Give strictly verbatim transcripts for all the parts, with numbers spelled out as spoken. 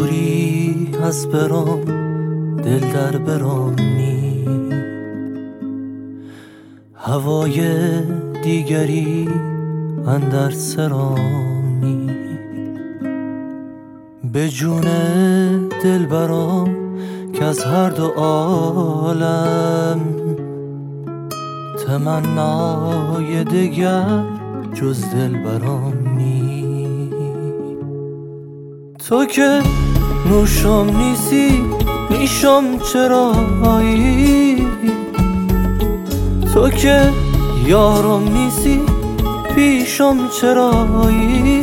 دوری از برام دل در برانی، هوای دیگری اندر سرانی. به جون دل برام که از هر دو عالم تمنای دگر جز دل برام نی. تو که نوشم نیستی نیشم چرایی، تو که یارم نیستی پیشم چرایی،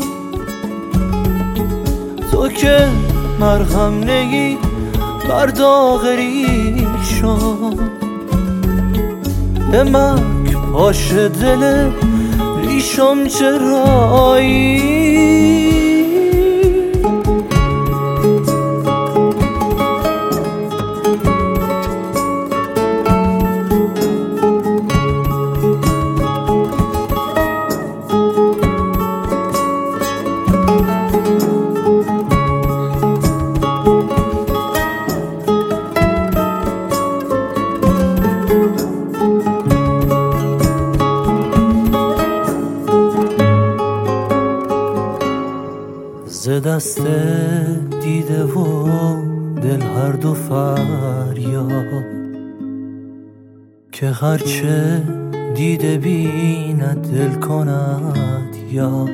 تو که مرهم نگی بر داغ ریشم، نمک پاش دل ریشم چرایی. ز دست دیده و دل هر دو فریاد، که هرچه دیده بیند دل کند یاد.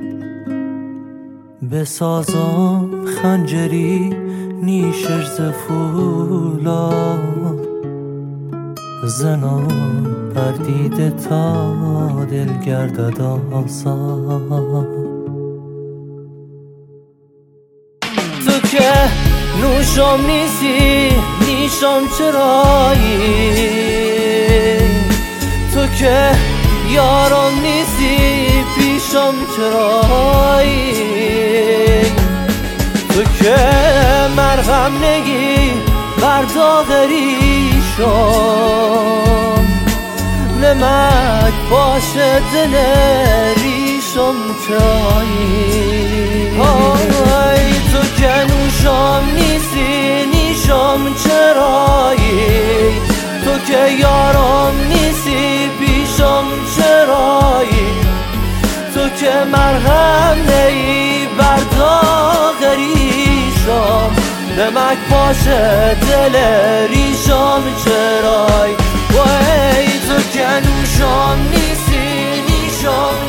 بسازم خنجری نیشش ز فولاد، زنان بر دیده تا دل گردد آزاد. تو که نوشم نیستی نیشم چرایی، تو که یارم نیستی پیشم چرایی، تو که مرهم نگی بر داغ ریشم، نمک باشه دل ریشم چرایی. آی تو که نوشم نیستی نیشم چرایی، تو که یارم نیستی پیشم چرایی، تو که مرهم نی بر داغ ریشم، نمک باشه دل ریشم چرایی. وای تو که نوشم نیستی نیشم